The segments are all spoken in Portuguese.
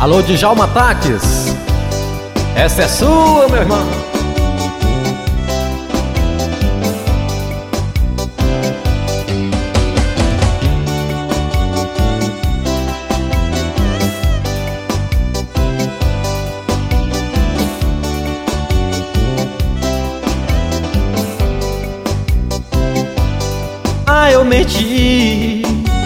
Alô, Djalma Taques, essa é sua, meu irmão. Ah, eu menti,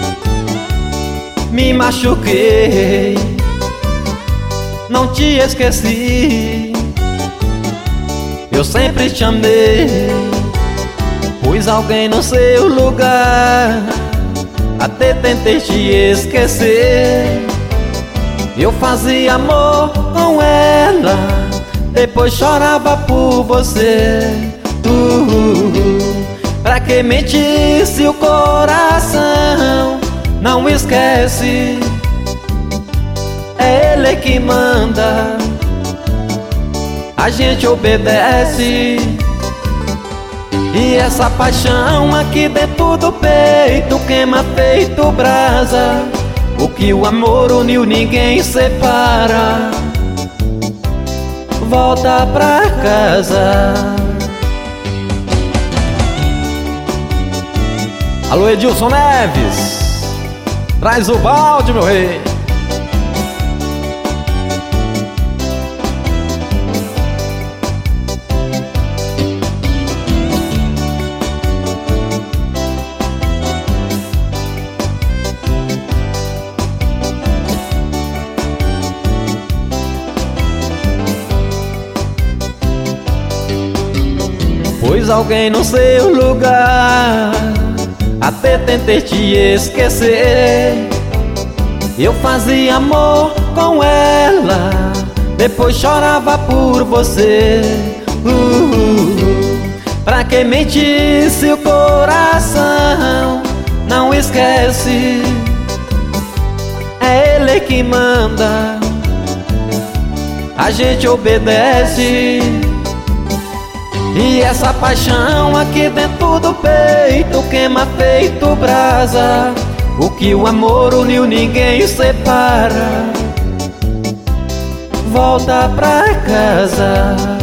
me machuquei, não te esqueci. Eu sempre te amei, pus alguém no seu lugar, até tentei te esquecer. Eu fazia amor com ela, depois chorava por você. Pra que mentir se o coração não esquece? É ele que manda, a gente obedece. E essa paixão aqui dentro do peito queima feito brasa. O que o amor uniu ninguém separa. Volta pra casa. Alô, Edilson Neves, traz o balde, meu rei. Pus alguém no seu lugar, até tentei te esquecer. Eu fazia amor com ela, depois chorava por você. Pra que mentir se o coração não esquece? É ele que manda, a gente obedece. E essa paixão aqui dentro do peito queima feito brasa. O que o amor uniu ninguém separa. Volta pra casa.